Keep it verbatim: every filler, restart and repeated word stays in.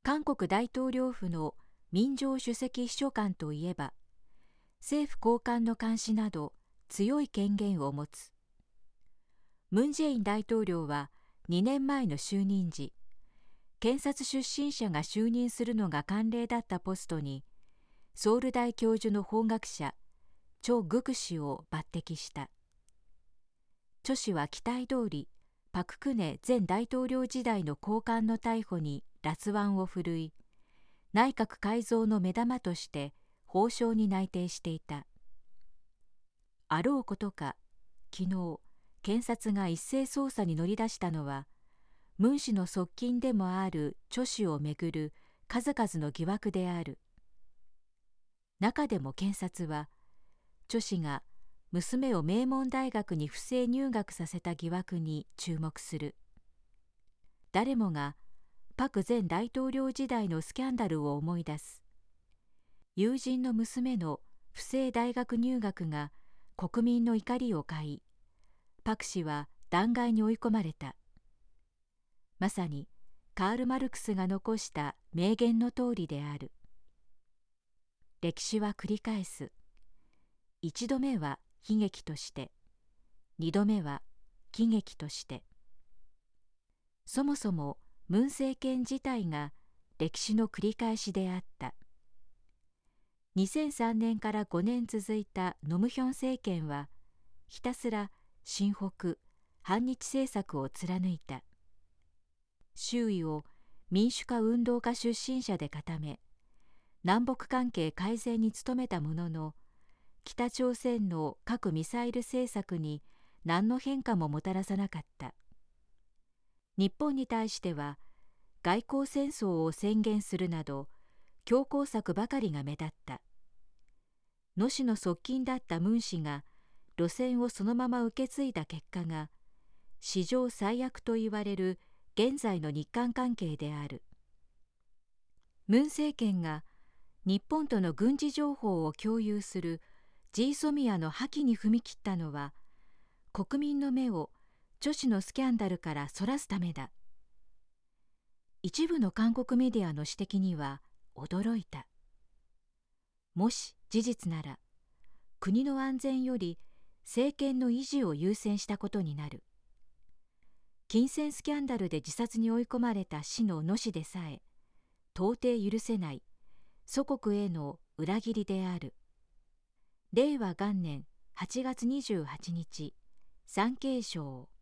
韓国大統領府の民情首席秘書官といえば、政府高官の監視など強い権限を持つ。ムン・ジェイン大統領はにねんまえの就任時、検察出身者が就任するのが慣例だったポストに、ソウル大教授の法学者、チョ・グク氏を抜擢した。チョ氏は期待通り、パク・クネ前大統領時代の高官の逮捕に辣腕を振るい、内閣改造の目玉として法相に内定していた。あろうことか、昨日、検察が一斉捜査に乗り出したのは、ムン氏の側近でもあるチョ氏をめぐる数々の疑惑である。中でも検察は、チョ氏が娘を名門大学に不正入学させた疑惑に注目する。誰もがパク前大統領時代のスキャンダルを思い出す。友人の娘の不正大学入学が国民の怒りを買い、パク氏は弾劾に追い込まれた。まさにカール・マルクスが残した名言の通りである。歴史は繰り返す。一度目は悲劇として、二度目は喜劇として。そもそもムン政権自体が歴史の繰り返しであった。にせんさんねんからごねん続いたノムヒョン政権は、ひたすら親北、反日政策を貫いた。周囲を民主化運動家出身者で固め、南北関係改善に努めたものの、北朝鮮の核ミサイル政策に何の変化ももたらさなかった。日本に対しては、外交戦争を宣言するなど、強硬策ばかりが目立った。野氏の側近だったムン氏が、路線をそのまま受け継いだ結果が、史上最悪と言われる現在の日韓関係である。ムン政権が日本との軍事情報を共有する ジーソミアの破棄に踏み切ったのは、国民の目をチョ氏のスキャンダルからそらすためだ。一部の韓国メディアの指摘には驚いた。もし事実なら、国の安全より政権の維持を優先したことになる。金銭スキャンダルで自殺に追い込まれた死の野氏でさえ、到底許せない祖国への裏切りである。れいわ元年はちがつにじゅうはちにち、産経省。